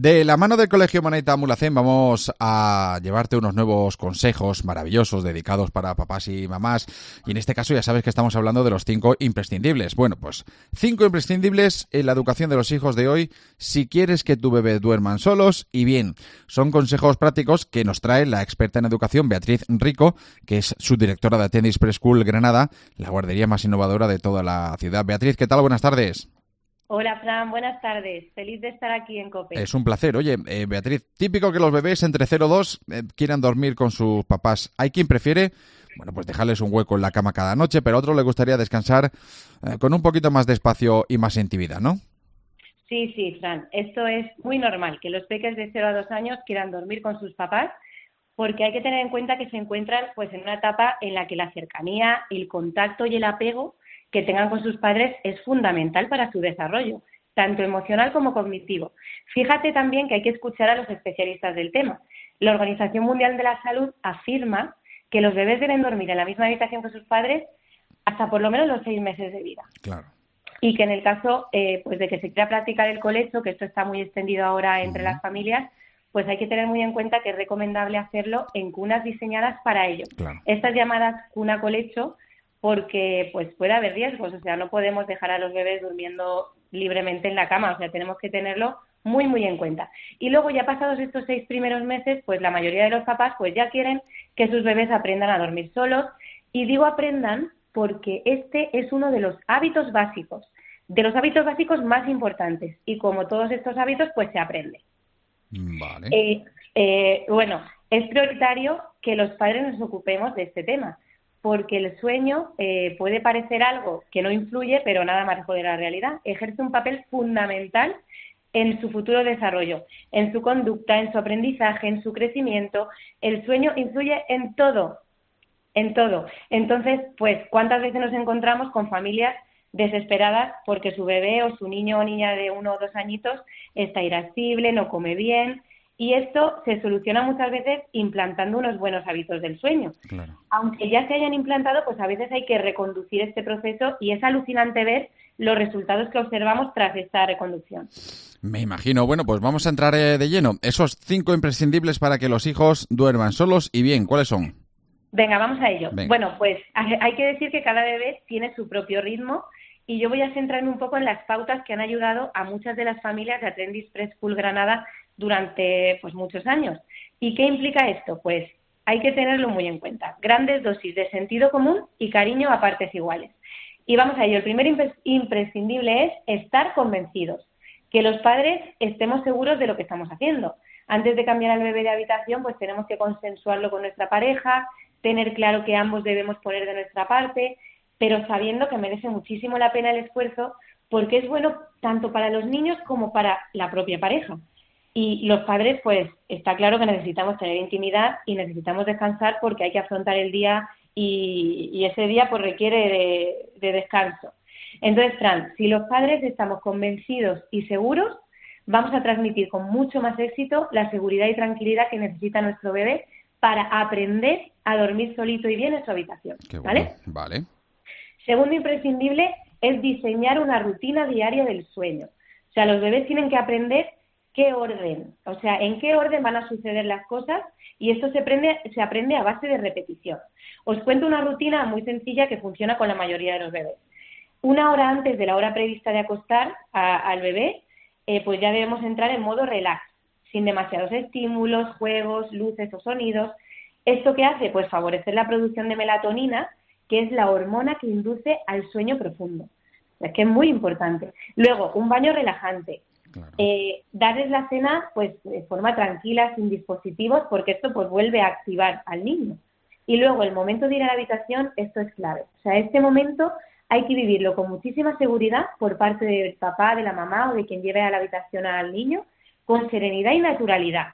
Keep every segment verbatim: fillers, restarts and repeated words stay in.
De la mano del Colegio Moneta Mulhacén vamos a llevarte unos nuevos consejos maravillosos dedicados para papás y mamás. Y en este caso ya sabes que estamos hablando de los cinco imprescindibles. Bueno, pues cinco imprescindibles en la educación de los hijos de hoy si quieres que tu bebé duerman solos. Y bien, son consejos prácticos que nos trae la experta en educación Beatriz Rico, que es subdirectora de Attendis Preschool Granada, la guardería más innovadora de toda la ciudad. Beatriz, ¿qué tal? Buenas tardes. Hola, Fran, buenas tardes. Feliz de estar aquí en COPE. Es un placer. Oye, eh, Beatriz, típico que los bebés entre cero y dos eh, quieran dormir con sus papás. Hay quien prefiere, bueno, pues dejarles un hueco en la cama cada noche, pero a otro le gustaría descansar eh, con un poquito más de espacio y más intimidad, ¿no? Sí, sí, Fran. Esto es muy normal, que los peques de cero a dos años quieran dormir con sus papás, porque hay que tener en cuenta que se encuentran pues en una etapa en la que la cercanía, el contacto y el apego que tengan con sus padres es fundamental para su desarrollo, tanto emocional como cognitivo. Fíjate también que hay que escuchar a los especialistas del tema. La Organización Mundial de la Salud afirma que los bebés deben dormir en la misma habitación que sus padres hasta por lo menos los seis meses de vida. Claro. Y que en el caso eh, pues de que se quiera practicar el colecho, que esto está muy extendido ahora entre uh-huh. las familias, pues hay que tener muy en cuenta que es recomendable hacerlo en cunas diseñadas para ello. Claro. Estas llamadas cuna colecho, porque pues puede haber riesgos, o sea, no podemos dejar a los bebés durmiendo libremente en la cama, o sea, tenemos que tenerlo muy, muy en cuenta. Y luego, ya pasados estos seis primeros meses, pues la mayoría de los papás pues ya quieren que sus bebés aprendan a dormir solos, y digo aprendan porque este es uno de los hábitos básicos, de los hábitos básicos más importantes, y como todos estos hábitos, pues se aprende. Vale. Eh, eh, bueno, es prioritario que los padres nos ocupemos de este tema, porque el sueño eh, puede parecer algo que no influye, pero nada más lejos de la realidad. Ejerce un papel fundamental en su futuro desarrollo, en su conducta, en su aprendizaje, en su crecimiento. El sueño influye en todo, en todo. Entonces, pues, ¿cuántas veces nos encontramos con familias desesperadas porque su bebé o su niño o niña de uno o dos añitos está irascible, no come bien? Y esto se soluciona muchas veces implantando unos buenos hábitos del sueño. Claro. Aunque ya se hayan implantado, pues a veces hay que reconducir este proceso, y es alucinante ver los resultados que observamos tras esta reconducción. Me imagino. Bueno, pues vamos a entrar eh, de lleno. Esos cinco imprescindibles para que los hijos duerman solos y bien, ¿cuáles son? Venga, vamos a ello. Venga. Bueno, pues hay que decir que cada bebé tiene su propio ritmo, y yo voy a centrarme un poco en las pautas que han ayudado a muchas de las familias de Attendis Preschool Granada durante pues muchos años. ¿Y qué implica esto? Pues hay que tenerlo muy en cuenta. Grandes dosis de sentido común y cariño a partes iguales. Y vamos a ello. El primer impres- imprescindible es estar convencidos, que los padres estemos seguros de lo que estamos haciendo. Antes de cambiar al bebé de habitación, pues tenemos que consensuarlo con nuestra pareja, tener claro que ambos debemos poner de nuestra parte, pero sabiendo que merece muchísimo la pena el esfuerzo, porque es bueno tanto para los niños como para la propia pareja. Y los padres, pues, está claro que necesitamos tener intimidad y necesitamos descansar, porque hay que afrontar el día, y, y ese día pues requiere de, de descanso. Entonces, Fran, si los padres estamos convencidos y seguros, vamos a transmitir con mucho más éxito la seguridad y tranquilidad que necesita nuestro bebé para aprender a dormir solito y bien en su habitación. Qué bueno. ¿Vale? Vale. Segundo imprescindible es diseñar una rutina diaria del sueño. O sea, los bebés tienen que aprender qué orden, o sea, en qué orden van a suceder las cosas, y esto se aprende, se aprende a base de repetición. Os cuento una rutina muy sencilla que funciona con la mayoría de los bebés. Una hora antes de la hora prevista de acostar a, al bebé, eh, pues ya debemos entrar en modo relax, sin demasiados estímulos, juegos, luces o sonidos. ¿Esto qué hace? Pues favorecer la producción de melatonina, que es la hormona que induce al sueño profundo. O sea, que es muy importante. Luego, un baño relajante. Claro. Eh, darles la cena pues de forma tranquila, sin dispositivos, porque esto pues vuelve a activar al niño. Y luego, el momento de ir a la habitación, esto es clave. O sea, este momento hay que vivirlo con muchísima seguridad por parte del papá, de la mamá o de quien lleve a la habitación al niño, con serenidad y naturalidad.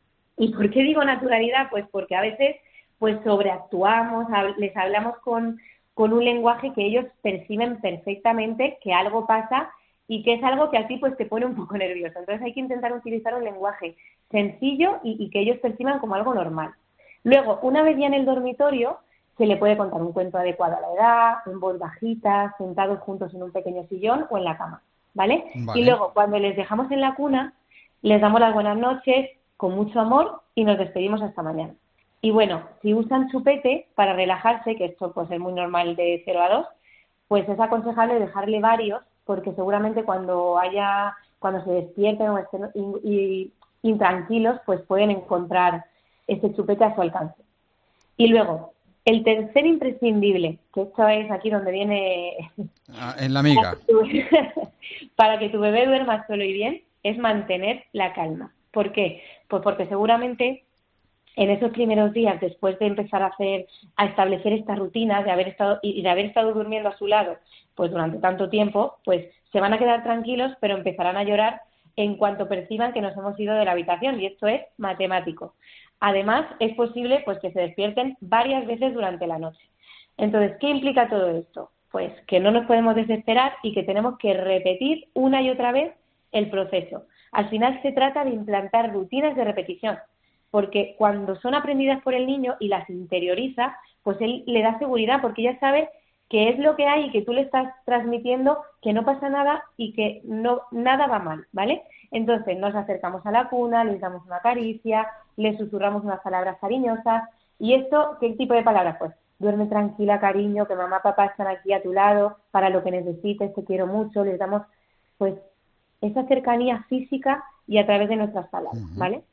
¿Y por qué digo naturalidad? Pues porque a veces pues sobreactuamos, les hablamos con, con un lenguaje que ellos perciben perfectamente que algo pasa, y que es algo que a ti pues te pone un poco nervioso. Entonces hay que intentar utilizar un lenguaje sencillo y, y que ellos perciban como algo normal. Luego, una vez ya en el dormitorio, se le puede contar un cuento adecuado a la edad, en voz bajita, sentados juntos en un pequeño sillón o en la cama, ¿vale? Vale. Y luego, cuando les dejamos en la cuna, Les damos las buenas noches con mucho amor y nos despedimos hasta mañana. Y bueno, si usan chupete para relajarse, que esto pues es muy normal de cero a dos, pues es aconsejable dejarle varios, porque seguramente cuando haya, cuando se despierten o estén y, y, intranquilos, pues pueden encontrar ese chupete a su alcance. Y luego, el tercer imprescindible, que esto es aquí donde viene ah, en la amiga, para que, tu, para que tu bebé duerma solo y bien, es mantener la calma. ¿Por qué? Pues porque seguramente en esos primeros días, después de empezar a hacer, a establecer estas rutinas, de haber estado y de haber estado durmiendo a su lado, pues durante tanto tiempo, pues se van a quedar tranquilos, pero empezarán a llorar en cuanto perciban que nos hemos ido de la habitación, y esto es matemático. Además, es posible pues que se despierten varias veces durante la noche. Entonces, ¿qué implica todo esto? Pues que no nos podemos desesperar y que tenemos que repetir una y otra vez el proceso. Al final se trata de implantar rutinas de repetición, porque cuando son aprendidas por el niño y las interioriza, pues él le da seguridad, porque ya sabe que es lo que hay y que tú le estás transmitiendo que no pasa nada y que no nada va mal, ¿vale? Entonces nos acercamos a la cuna, les damos una caricia, les susurramos unas palabras cariñosas. ¿Y esto qué tipo de palabras? Pues duerme tranquila, cariño, que mamá, papá están aquí a tu lado, para lo que necesites, te quiero mucho. Les damos pues esa cercanía física y a través de nuestras palabras, ¿vale?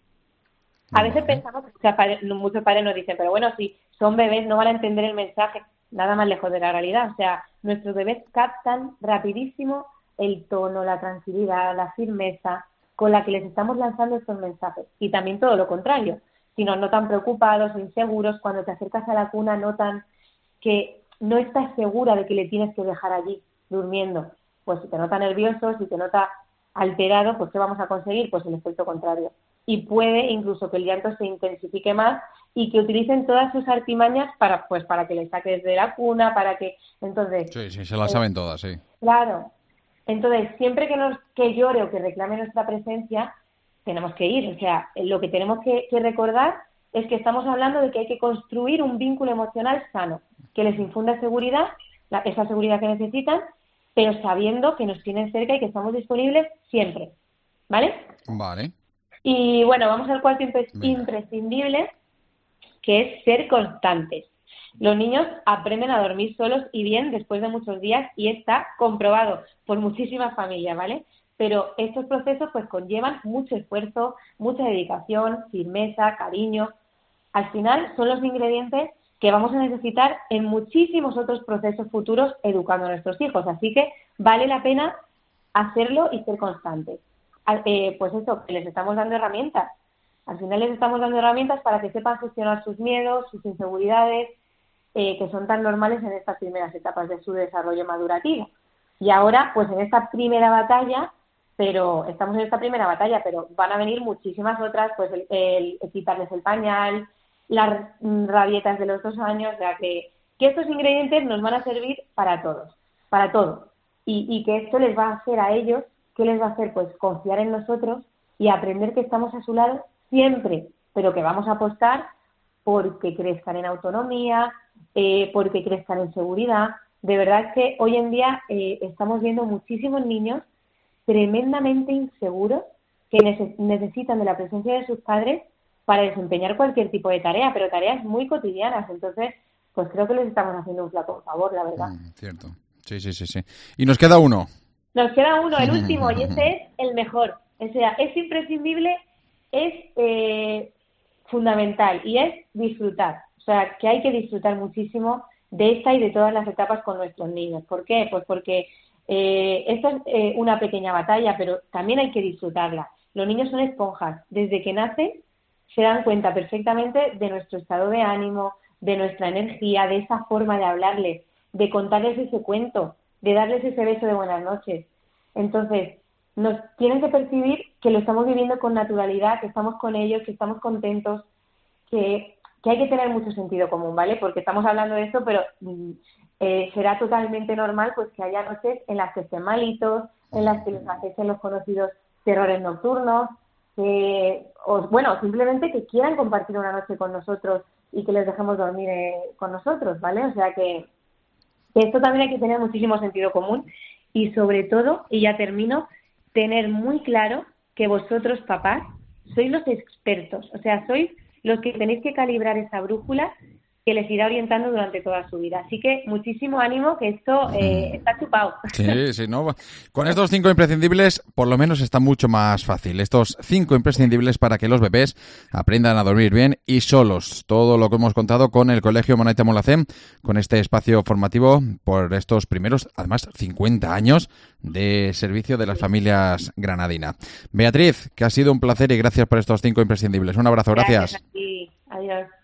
A veces vale. pensamos que muchos padres, muchos padres nos dicen, pero bueno, si son bebés no van a entender el mensaje. Nada más lejos de la realidad. O sea, nuestros bebés captan rapidísimo el tono, la tranquilidad, la firmeza con la que les estamos lanzando estos mensajes. Y también todo lo contrario. Si nos notan preocupados o inseguros, cuando te acercas a la cuna notan que no estás segura de que le tienes que dejar allí durmiendo. Pues si te nota nervioso, si te nota alterado, pues ¿qué vamos a conseguir? Pues el efecto contrario. Y puede incluso que el llanto se intensifique más y que utilicen todas sus artimañas para pues para que le saques de la cuna, para que... Entonces... Sí, sí, se la saben todas, sí. Claro. Entonces, siempre que nos que llore o que reclame nuestra presencia, tenemos que ir. O sea, lo que tenemos que, que recordar es que estamos hablando de que hay que construir un vínculo emocional sano, que les infunda seguridad, la, esa seguridad que necesitan, pero sabiendo que nos tienen cerca y que estamos disponibles siempre. ¿Vale? Vale. Y bueno, vamos al cuarto impre- Venga. imprescindible, que es ser constantes. Los niños aprenden a dormir solos y bien después de muchos días y está comprobado por muchísimas familias, ¿vale? Pero estos procesos pues conllevan mucho esfuerzo, mucha dedicación, firmeza, cariño. Al final son los ingredientes que vamos a necesitar en muchísimos otros procesos futuros educando a nuestros hijos. Así que vale la pena hacerlo y ser constantes. Eh, pues eso, que les estamos dando herramientas. Al final les estamos dando herramientas para que sepan gestionar sus miedos, sus inseguridades, eh, que son tan normales en estas primeras etapas de su desarrollo madurativo. Y ahora, pues en esta primera batalla, pero estamos en esta primera batalla, pero van a venir muchísimas otras, pues el, el, el quitarles el pañal, las rabietas de los dos años, o sea que, que estos ingredientes nos van a servir para todos, para todo. Y, y que esto les va a hacer a ellos, ¿qué les va a hacer? Pues confiar en nosotros y aprender que estamos a su lado siempre, pero que vamos a apostar porque crezcan en autonomía, eh, porque crezcan en seguridad. De verdad que hoy en día eh, estamos viendo muchísimos niños tremendamente inseguros que neces- necesitan de la presencia de sus padres para desempeñar cualquier tipo de tarea, pero tareas muy cotidianas. Entonces, pues creo que les estamos haciendo un flaco favor, la verdad. Mm, cierto. Sí, sí, sí, sí. Y nos queda uno. Nos queda uno, el último, y ese es el mejor. O sea, es imprescindible, es eh, fundamental, y es disfrutar. O sea, que hay que disfrutar muchísimo de esta y de todas las etapas con nuestros niños. ¿Por qué? Pues porque eh, esto es eh, una pequeña batalla, pero también hay que disfrutarla. Los niños son esponjas. Desde que nacen se dan cuenta perfectamente de nuestro estado de ánimo, de nuestra energía, de esa forma de hablarles, de contarles ese cuento, de darles ese beso de buenas noches. Entonces, nos tienen que percibir que lo estamos viviendo con naturalidad, que estamos con ellos, que estamos contentos, que, que hay que tener mucho sentido común, ¿vale? Porque estamos hablando de esto, pero eh, será totalmente normal pues que haya noches en las que estén malitos, en las que les acechen los conocidos terrores nocturnos, que, o, bueno, simplemente que quieran compartir una noche con nosotros y que les dejemos dormir eh, con nosotros, ¿vale? O sea que, que esto también hay que tener muchísimo sentido común y sobre todo, y ya termino, tener muy claro que vosotros, papás, sois los expertos. O sea, sois los que tenéis que calibrar esa brújula que les irá orientando durante toda su vida. Así que muchísimo ánimo, que esto eh, está chupado. Sí, sí, ¿no? Con estos cinco imprescindibles, por lo menos está mucho más fácil. Estos cinco imprescindibles para que los bebés aprendan a dormir bien y solos. Todo lo que hemos contado con el Colegio Monaita Mulhacén, con este espacio formativo por estos primeros, además, cincuenta años de servicio de las familias granadina. Beatriz, que ha sido un placer y gracias por estos cinco imprescindibles. Un abrazo, gracias. Gracias a ti. Adiós.